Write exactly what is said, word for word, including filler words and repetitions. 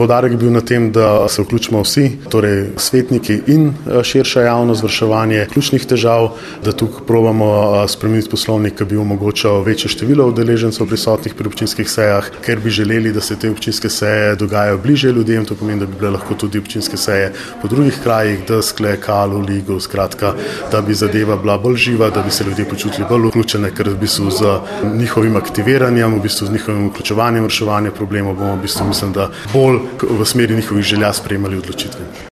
Poudarek je bil na tem, da se vključimo vsi, torej svetniki in širša javnost v reševanje ključnih težav, da tukaj probamo spremeniti poslovnik, ki bi omogočal večje število udeležencev prisotnih pri občinskih sejah, ker bi želeli, da se te občinske seje dogajajo bližje ljudem, to pomeni, da bi bile lahko tudi občinske seje po drugih krajih, Deskle, Kalu, Ligu, skratka, da bi zadeva bila bolj živa, da bi se ljudje počutili bolj vključene, ker v bistvu z njihovim aktiviranjem, v bistvu z njihovim vključevanjem v reševanje problemov bomo v bistvu, mislim, da bolj v smeri njihovih želja sprejemali odločitve.